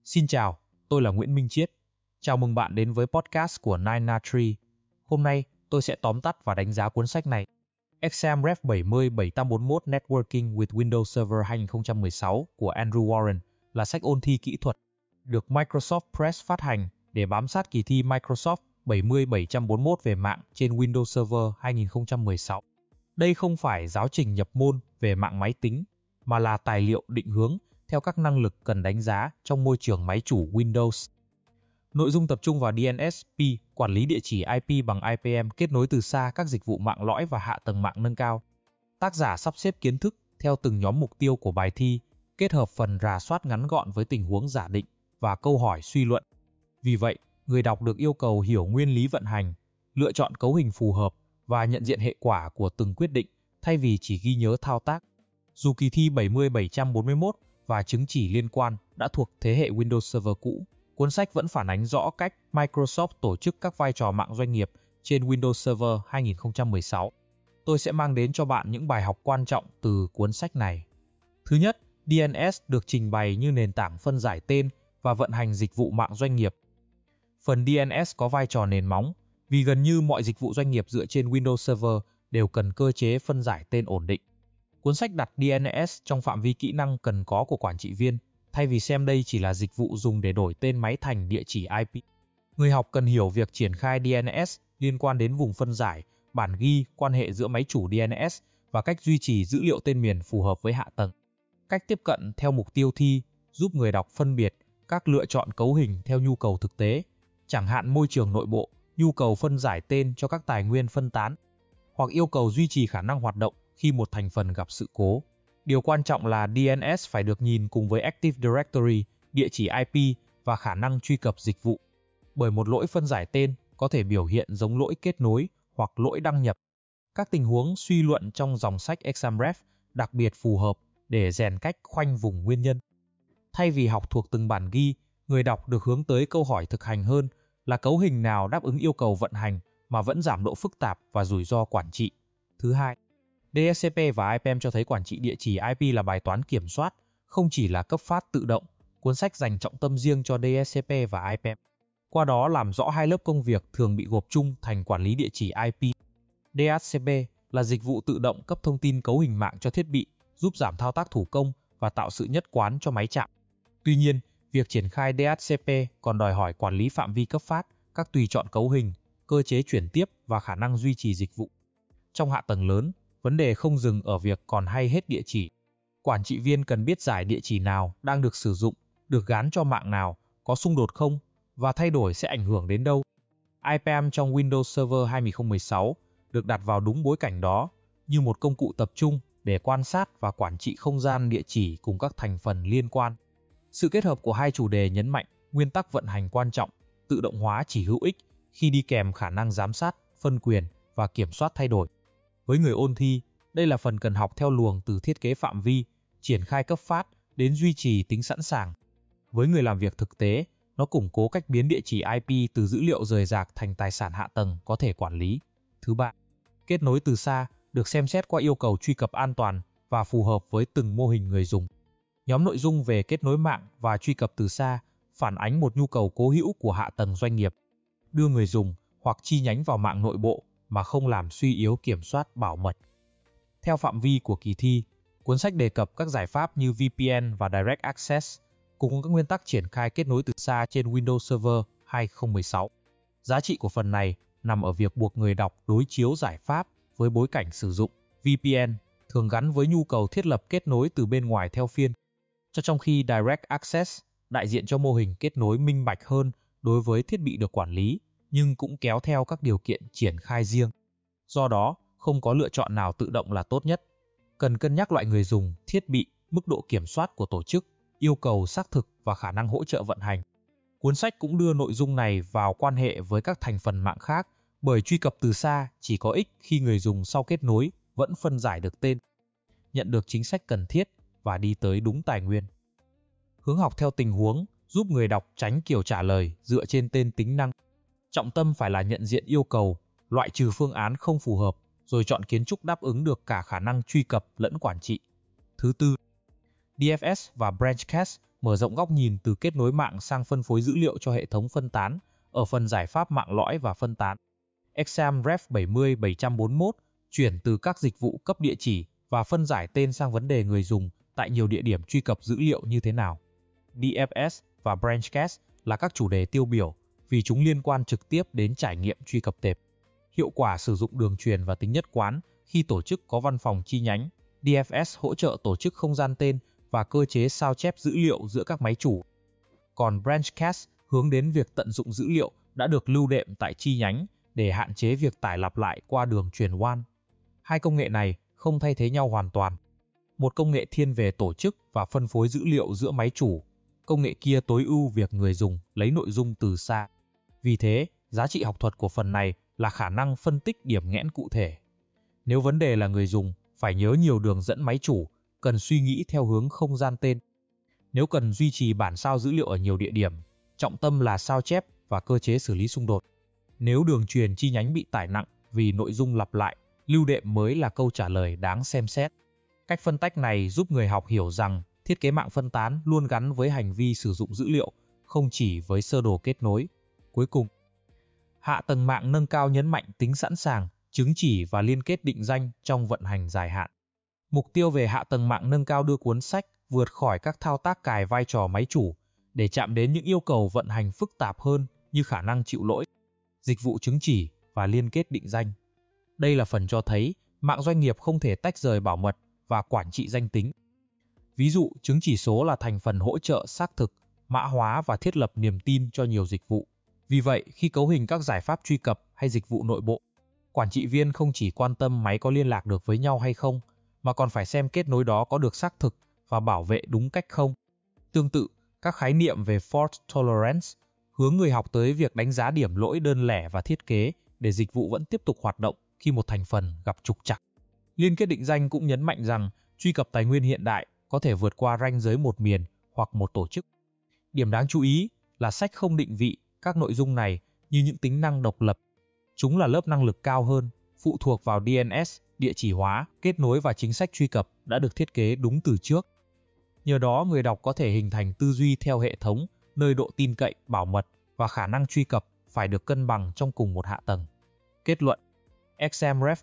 Xin chào, tôi là Nguyễn Minh Chiết. Chào mừng bạn đến với podcast của 9na3. Hôm nay, tôi sẽ tóm tắt và đánh giá cuốn sách này. Exam Ref 70-7841 Networking with Windows Server 2016 của Andrew Warren là sách ôn thi kỹ thuật, được Microsoft Press phát hành để bám sát kỳ thi Microsoft 70741 về mạng trên Windows Server 2016. Đây không phải giáo trình nhập môn về mạng máy tính, mà là tài liệu định hướng theo các năng lực cần đánh giá trong môi trường máy chủ Windows. Nội dung tập trung vào DNSP, quản lý địa chỉ IP bằng IPM, kết nối từ xa các dịch vụ mạng lõi và hạ tầng mạng nâng cao. Tác giả sắp xếp kiến thức theo từng nhóm mục tiêu của bài thi, kết hợp phần rà soát ngắn gọn với tình huống giả định và câu hỏi suy luận. Vì vậy, người đọc được yêu cầu hiểu nguyên lý vận hành, lựa chọn cấu hình phù hợp và nhận diện hệ quả của từng quyết định thay vì chỉ ghi nhớ thao tác. Dù kỳ thi 70741 và chứng chỉ liên quan đã thuộc thế hệ Windows Server cũ, cuốn sách vẫn phản ánh rõ cách Microsoft tổ chức các vai trò mạng doanh nghiệp trên Windows Server 2016. Tôi sẽ mang đến cho bạn những bài học quan trọng từ cuốn sách này. Thứ nhất, DNS được trình bày như nền tảng phân giải tên và vận hành dịch vụ mạng doanh nghiệp. Phần DNS có vai trò nền móng, vì gần như mọi dịch vụ doanh nghiệp dựa trên Windows Server đều cần cơ chế phân giải tên ổn định. Cuốn sách đặt DNS trong phạm vi kỹ năng cần có của quản trị viên, thay vì xem đây chỉ là dịch vụ dùng để đổi tên máy thành địa chỉ IP. Người học cần hiểu việc triển khai DNS liên quan đến vùng phân giải, bản ghi, quan hệ giữa máy chủ DNS và cách duy trì dữ liệu tên miền phù hợp với hạ tầng. Cách tiếp cận theo mục tiêu thi giúp người đọc phân biệt các lựa chọn cấu hình theo nhu cầu thực tế, chẳng hạn môi trường nội bộ, nhu cầu phân giải tên cho các tài nguyên phân tán, hoặc yêu cầu duy trì khả năng hoạt động khi một thành phần gặp sự cố. Điều quan trọng là DNS phải được nhìn cùng với Active Directory, địa chỉ IP và khả năng truy cập dịch vụ. Bởi một lỗi phân giải tên có thể biểu hiện giống lỗi kết nối hoặc lỗi đăng nhập. Các tình huống suy luận trong dòng sách Examref đặc biệt phù hợp để rèn cách khoanh vùng nguyên nhân. Thay vì học thuộc từng bản ghi, người đọc được hướng tới câu hỏi thực hành hơn là cấu hình nào đáp ứng yêu cầu vận hành mà vẫn giảm độ phức tạp và rủi ro quản trị. Thứ hai, DHCP và IPM cho thấy quản trị địa chỉ IP là bài toán kiểm soát, không chỉ là cấp phát tự động. Cuốn sách dành trọng tâm riêng cho DHCP và IPM. Qua đó làm rõ hai lớp công việc thường bị gộp chung thành quản lý địa chỉ IP. DHCP là dịch vụ tự động cấp thông tin cấu hình mạng cho thiết bị, giúp giảm thao tác thủ công và tạo sự nhất quán cho máy chạm. Tuy nhiên, việc triển khai DHCP còn đòi hỏi quản lý phạm vi cấp phát, các tùy chọn cấu hình, cơ chế chuyển tiếp và khả năng duy trì dịch vụ. Trong hạ tầng lớn, vấn đề không dừng ở việc còn hay hết địa chỉ. Quản trị viên cần biết giải địa chỉ nào đang được sử dụng, được gán cho mạng nào, có xung đột không, và thay đổi sẽ ảnh hưởng đến đâu. IPM trong Windows Server 2016 được đặt vào đúng bối cảnh đó, như một công cụ tập trung để quan sát và quản trị không gian địa chỉ cùng các thành phần liên quan. Sự kết hợp của hai chủ đề nhấn mạnh nguyên tắc vận hành quan trọng, tự động hóa chỉ hữu ích khi đi kèm khả năng giám sát, phân quyền và kiểm soát thay đổi. Với người ôn thi, đây là phần cần học theo luồng từ thiết kế phạm vi, triển khai cấp phát đến duy trì tính sẵn sàng. Với người làm việc thực tế, nó củng cố cách biến địa chỉ IP từ dữ liệu rời rạc thành tài sản hạ tầng có thể quản lý. Thứ ba, kết nối từ xa được xem xét qua yêu cầu truy cập an toàn và phù hợp với từng mô hình người dùng. Nhóm nội dung về kết nối mạng và truy cập từ xa phản ánh một nhu cầu cố hữu của hạ tầng doanh nghiệp, đưa người dùng hoặc chi nhánh vào mạng nội bộ mà không làm suy yếu kiểm soát bảo mật. Theo phạm vi của kỳ thi, cuốn sách đề cập các giải pháp như VPN và Direct Access, cùng các nguyên tắc triển khai kết nối từ xa trên Windows Server 2016. Giá trị của phần này nằm ở việc buộc người đọc đối chiếu giải pháp với bối cảnh sử dụng. VPN thường gắn với nhu cầu thiết lập kết nối từ bên ngoài theo phiên, trong khi Direct Access đại diện cho mô hình kết nối minh bạch hơn đối với thiết bị được quản lý, nhưng cũng kéo theo các điều kiện triển khai riêng. Do đó, không có lựa chọn nào tự động là tốt nhất. Cần cân nhắc loại người dùng, thiết bị, mức độ kiểm soát của tổ chức, yêu cầu xác thực và khả năng hỗ trợ vận hành. Cuốn sách cũng đưa nội dung này vào quan hệ với các thành phần mạng khác, bởi truy cập từ xa chỉ có ích khi người dùng sau kết nối vẫn phân giải được tên, nhận được chính sách cần thiết và đi tới đúng tài nguyên. Hướng học theo tình huống giúp người đọc tránh kiểu trả lời dựa trên tên tính năng. Trọng tâm phải là nhận diện yêu cầu, loại trừ phương án không phù hợp, rồi chọn kiến trúc đáp ứng được cả khả năng truy cập lẫn quản trị. Thứ tư, DFS và Branchcast mở rộng góc nhìn từ kết nối mạng sang phân phối dữ liệu cho hệ thống phân tán ở phần giải pháp mạng lõi và phân tán. Exam Ref 70741 chuyển từ các dịch vụ cấp địa chỉ và phân giải tên sang vấn đề người dùng tại nhiều địa điểm truy cập dữ liệu như thế nào. DFS và Branchcast là các chủ đề tiêu biểu vì chúng liên quan trực tiếp đến trải nghiệm truy cập tệp. Hiệu quả sử dụng đường truyền và tính nhất quán khi tổ chức có văn phòng chi nhánh. DFS hỗ trợ tổ chức không gian tên và cơ chế sao chép dữ liệu giữa các máy chủ. Còn Branchcast hướng đến việc tận dụng dữ liệu đã được lưu đệm tại chi nhánh để hạn chế việc tải lặp lại qua đường truyền WAN. Hai công nghệ này không thay thế nhau hoàn toàn. Một công nghệ thiên về tổ chức và phân phối dữ liệu giữa máy chủ, công nghệ kia tối ưu việc người dùng lấy nội dung từ xa. Vì thế, giá trị học thuật của phần này là khả năng phân tích điểm nghẽn cụ thể. Nếu vấn đề là người dùng phải nhớ nhiều đường dẫn máy chủ, cần suy nghĩ theo hướng không gian tên. Nếu cần duy trì bản sao dữ liệu ở nhiều địa điểm, trọng tâm là sao chép và cơ chế xử lý xung đột. Nếu đường truyền chi nhánh bị tải nặng vì nội dung lặp lại, lưu đệm mới là câu trả lời đáng xem xét. Cách phân tách này giúp người học hiểu rằng thiết kế mạng phân tán luôn gắn với hành vi sử dụng dữ liệu, không chỉ với sơ đồ kết nối. Cuối cùng, hạ tầng mạng nâng cao nhấn mạnh tính sẵn sàng, chứng chỉ và liên kết định danh trong vận hành dài hạn. Mục tiêu về hạ tầng mạng nâng cao đưa cuốn sách vượt khỏi các thao tác cài vai trò máy chủ để chạm đến những yêu cầu vận hành phức tạp hơn như khả năng chịu lỗi, dịch vụ chứng chỉ và liên kết định danh. Đây là phần cho thấy mạng doanh nghiệp không thể tách rời bảo mật và quản trị danh tính. Ví dụ, chứng chỉ số là thành phần hỗ trợ xác thực, mã hóa và thiết lập niềm tin cho nhiều dịch vụ. Vì vậy, khi cấu hình các giải pháp truy cập hay dịch vụ nội bộ, quản trị viên không chỉ quan tâm máy có liên lạc được với nhau hay không, mà còn phải xem kết nối đó có được xác thực và bảo vệ đúng cách không. Tương tự, các khái niệm về fault tolerance hướng người học tới việc đánh giá điểm lỗi đơn lẻ và thiết kế để dịch vụ vẫn tiếp tục hoạt động khi một thành phần gặp trục trặc. Liên kết định danh cũng nhấn mạnh rằng truy cập tài nguyên hiện đại có thể vượt qua ranh giới một miền hoặc một tổ chức. Điểm đáng chú ý là sách không định vị các nội dung này như những tính năng độc lập. Chúng là lớp năng lực cao hơn, phụ thuộc vào DNS, địa chỉ hóa, kết nối và chính sách truy cập đã được thiết kế đúng từ trước. Nhờ đó, người đọc có thể hình thành tư duy theo hệ thống, nơi độ tin cậy, bảo mật và khả năng truy cập phải được cân bằng trong cùng một hạ tầng. Kết luận: XMRF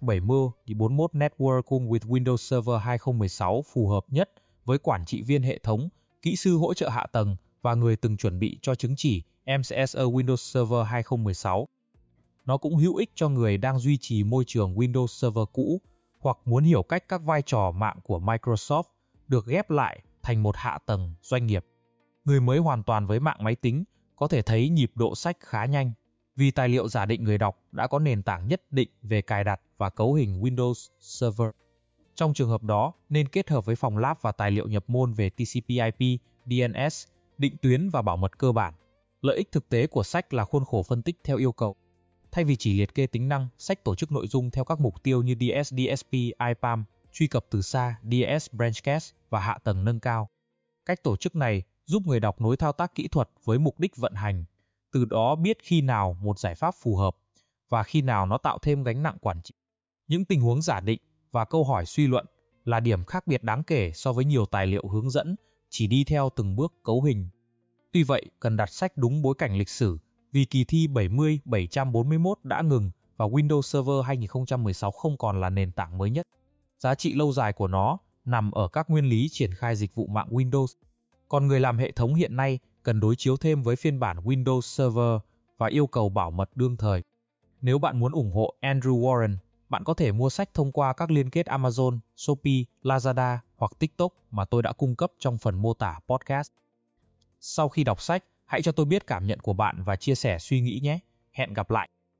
7041 Networking with Windows Server 2016 phù hợp nhất với quản trị viên hệ thống, kỹ sư hỗ trợ hạ tầng và người từng chuẩn bị cho chứng chỉ MCSE Windows Server 2016. Nó cũng hữu ích cho người đang duy trì môi trường Windows Server cũ hoặc muốn hiểu cách các vai trò mạng của Microsoft được ghép lại thành một hạ tầng doanh nghiệp. Người mới hoàn toàn với mạng máy tính có thể thấy nhịp độ sách khá nhanh, vì tài liệu giả định người đọc đã có nền tảng nhất định về cài đặt và cấu hình Windows Server. Trong trường hợp đó, nên kết hợp với phòng lab và tài liệu nhập môn về TCP/IP, DNS, định tuyến và bảo mật cơ bản. Lợi ích thực tế của sách là khuôn khổ phân tích theo yêu cầu. Thay vì chỉ liệt kê tính năng, sách tổ chức nội dung theo các mục tiêu như DS, DSP, IPAM, truy cập từ xa, DS, Branchcast và hạ tầng nâng cao. Cách tổ chức này giúp người đọc nối thao tác kỹ thuật với mục đích vận hành, từ đó biết khi nào một giải pháp phù hợp và khi nào nó tạo thêm gánh nặng quản trị. Những tình huống giả định và câu hỏi suy luận là điểm khác biệt đáng kể so với nhiều tài liệu hướng dẫn chỉ đi theo từng bước cấu hình. Tuy vậy, cần đặt sách đúng bối cảnh lịch sử vì kỳ thi 70741 đã ngừng và Windows Server 2016 không còn là nền tảng mới nhất. Giá trị lâu dài của nó nằm ở các nguyên lý triển khai dịch vụ mạng Windows. Còn người làm hệ thống hiện nay cần đối chiếu thêm với phiên bản Windows Server và yêu cầu bảo mật đương thời. Nếu bạn muốn ủng hộ Andrew Warren, bạn có thể mua sách thông qua các liên kết Amazon, Shopee, Lazada hoặc TikTok mà tôi đã cung cấp trong phần mô tả podcast. Sau khi đọc sách, hãy cho tôi biết cảm nhận của bạn và chia sẻ suy nghĩ nhé. Hẹn gặp lại!